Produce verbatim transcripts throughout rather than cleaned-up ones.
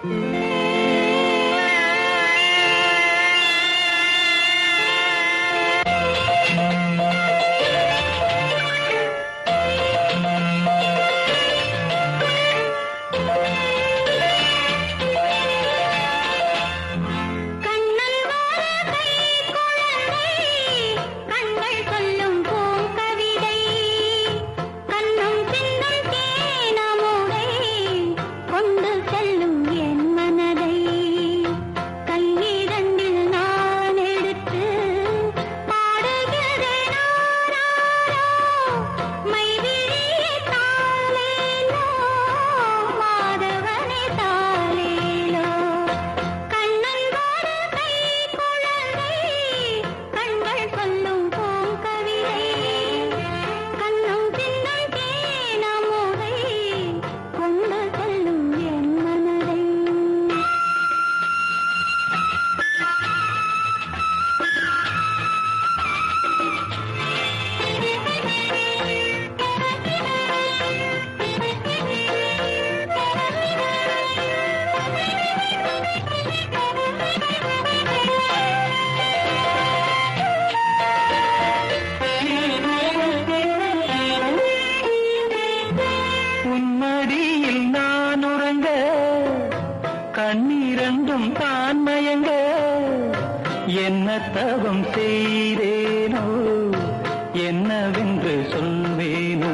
கண்ணீரண்டும் தான் மயங்க என்ன தவம் செய்தேனோ என்னவென்று சொல்வேனோ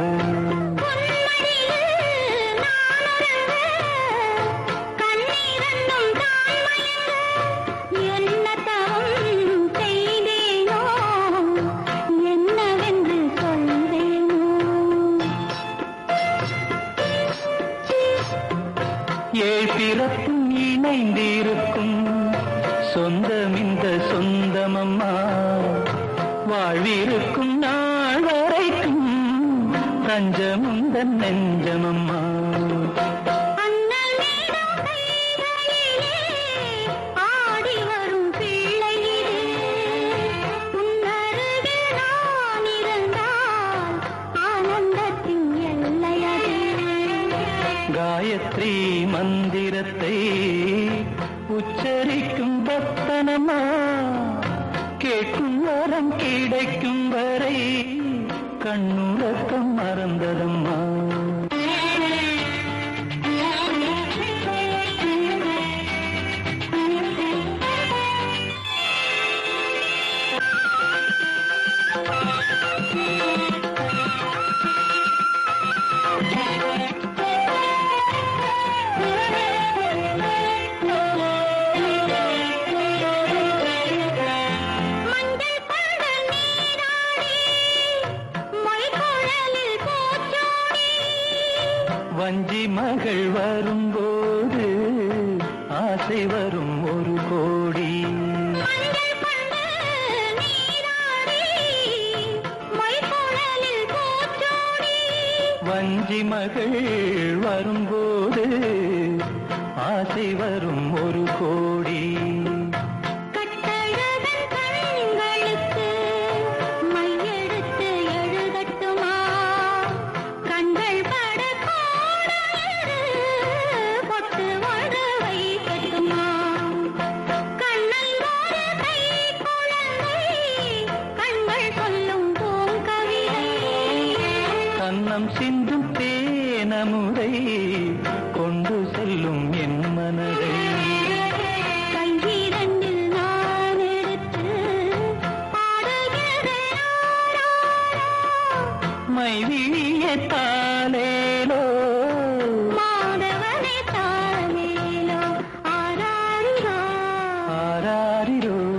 ஏழ் பிறப்பும் இணைந்திருக்கும் சொந்தம் இந்த சொந்தமம்மா வாழ்விருக்கும் நாள் வரைக்கும் தஞ்சமுந்தன் நெஞ்சமம்மா காயத்ரி மந்திரத்தை உச்சரிக்கும் பக்தனம்மா கேட்கும் வரம் கிடைக்கும் வரை கண்ணுறக்கம் மறந்ததம்மா வஞ்சி மகள் வரும்போது ஆசை வரும் ஒரு கோடி வஞ்சி மகள் வரும்போது ஆசை வரும் ஒரு கோடி கண்ணம் சிந்தும் தேனமுதை கொண்டு செல்லும் என் மனதை கையிரண்டில் நான் எடுத்து மைவிழிய தாலேலோ மாதவனே தாலேலோ ஆராரிரோ ஆராரிரோ